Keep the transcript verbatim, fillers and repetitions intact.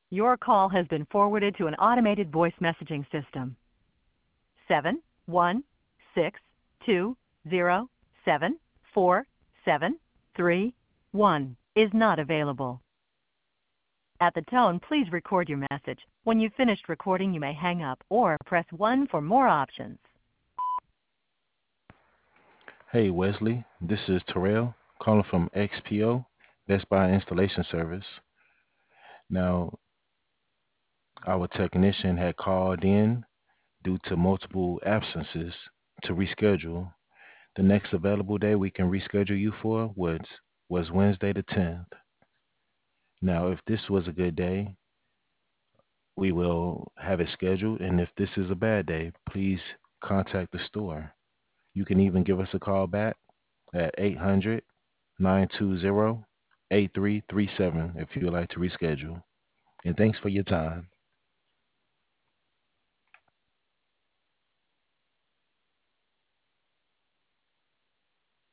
Your call has been forwarded to an automated voice messaging system. Seven one six two zero seven four seven three one is not available. At the tone, please record your message. When you've finished recording, you may hang up or press one for more options. Hey Wesley, this is Terrell calling from X P O, Best Buy Installation Service. Now, our technician had called in due to multiple absences to reschedule. The next available day we can reschedule you for was, was Wednesday the tenth. Now, if this was a good day, we will have it scheduled, and if this is a bad day, please contact the store. You can even give us a call back at eight hundred, nine two zero, eight three three seven if you would like to reschedule. And thanks for your time.